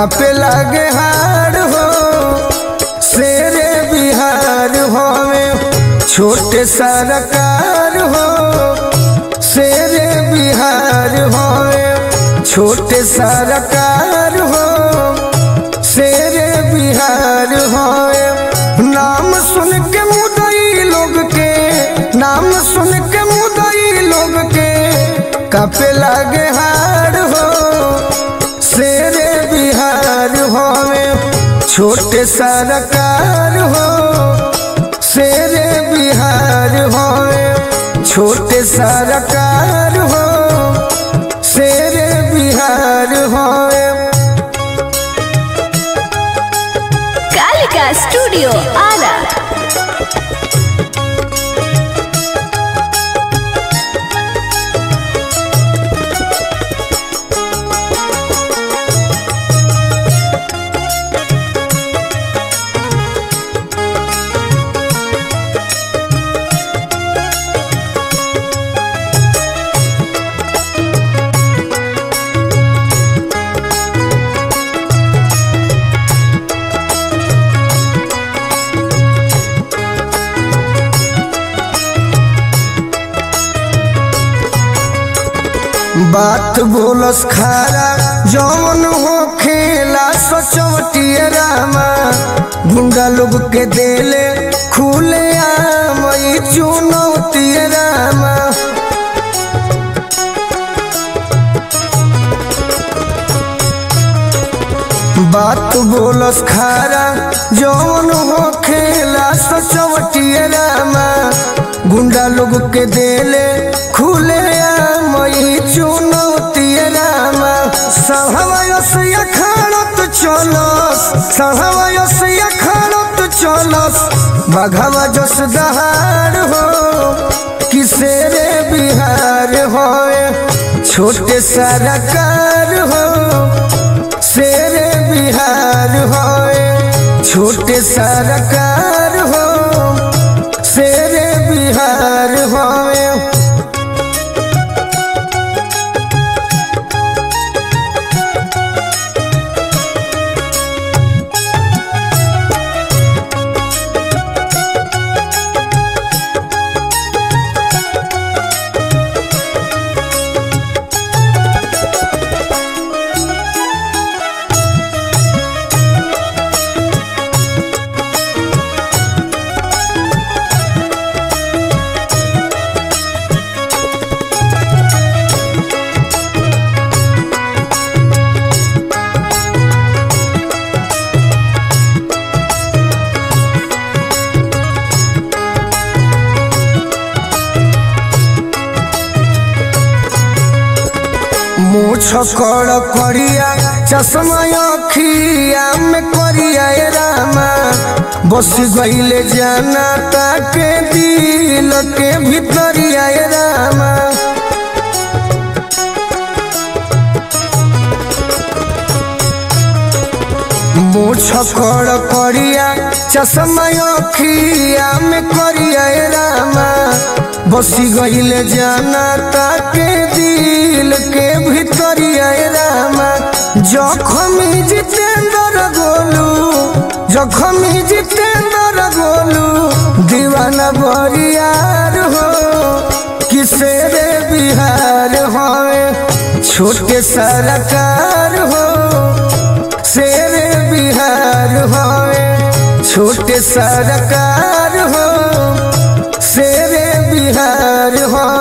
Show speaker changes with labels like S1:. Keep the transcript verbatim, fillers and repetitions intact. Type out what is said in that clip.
S1: कापे लागे हार हो शेरे बिहार होवे छोटे सरकार हो शेरे बिहार होवे छोटे सरकार हो शेरे बिहार होवे नाम सुन के मुदई लोग के नाम सुन के मुदई लोग के कापे लागे हार हो शेरे बिहार होवे छोटे सरकार हो शेरे बिहार होवे छोटे सरकार हो शेरे बिहार होवे।
S2: कालिका स्टूडियो आरा।
S1: बात बोलस खारा जौन हो खेला सोचवटिया रामा गुंडा लोग के देले खुले आम चुनौतिया रामा। बात बोलस खारा जौन हो खेला सोचवटिया रामा गुंडा लोग के देले खुले आम चुनौतिया रामा। सहवायस अखाड़त चलस सहवायस अखाड़त चलस बघवा जस दहाड़ हो कि शेरे बिहार होए छोटे सरकार हो शेरे बिहार होए छोटे सरकार हो शेरे बिहार होए। मूछ कड़ करिया चश्मा अखिया में करिया रामा बस गईले जाना ताके दिल के भीतरिया रामा। मूछ कड़ करिया चश्मा अखिया में करिया रामा बसी गईले जाना ताके दिल के भीतरिया रामा। जखमी जितेंद्र गोलू जखमी जितेंद्र गोलू दीवाना बरियार हो कि शेरे बिहार होए छोटे सरकार हो शेरे बिहार होए छोटे सरकार हो शेरे बिहार हो।